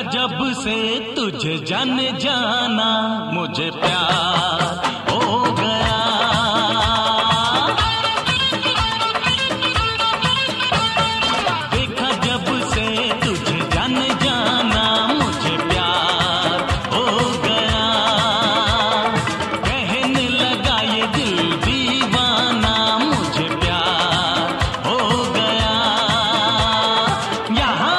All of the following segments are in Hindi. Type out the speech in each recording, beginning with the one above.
जब से तुझे जाने जाना मुझे प्यार हो गया। देखा जब से तुझे जाने जाना मुझे प्यार हो गया। कहने लगा ये दिल दीवाना मुझे प्यार हो गया। यहाँ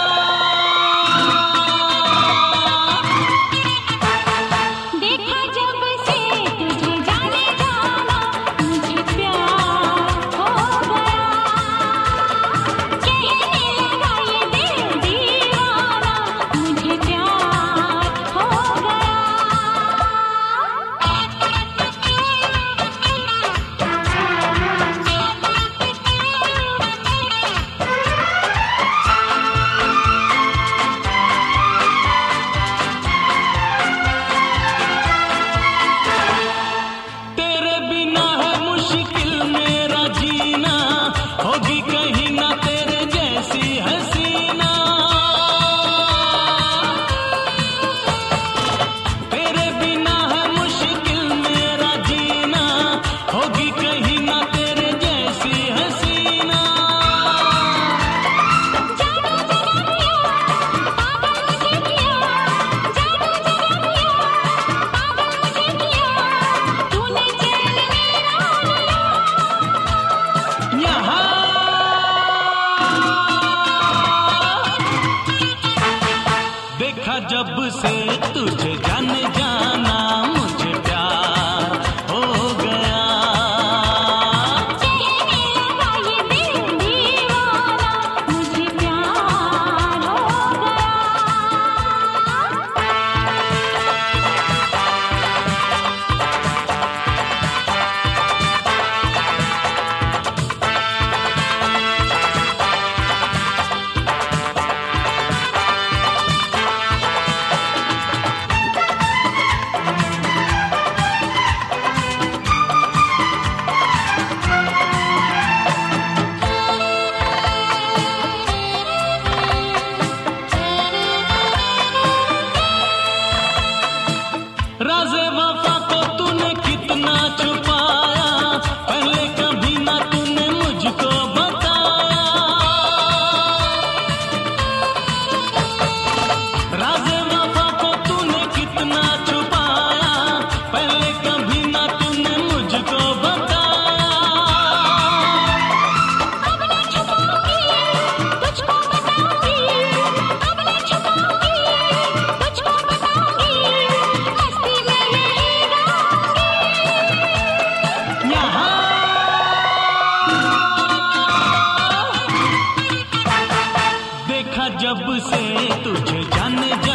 देखा जब से तुझे जाने जाना मुझे प्यार हो गया। कहने लगा ये दिल दीवाना मुझे प्यार हो गया। राज़े वफ़ा को तूने कितना छुपाया, पहले कभी ना तूने मुझको बताया। राज़े वफ़ा को तूने कितना छुपाया, पहले कभी ना तूने मुझको बताया। अब ना छुपाऊंगी तुझको बताऊंगी, अब ना छुपाऊंगी तुझको बताऊंगी। देखा जब से तुझे जाने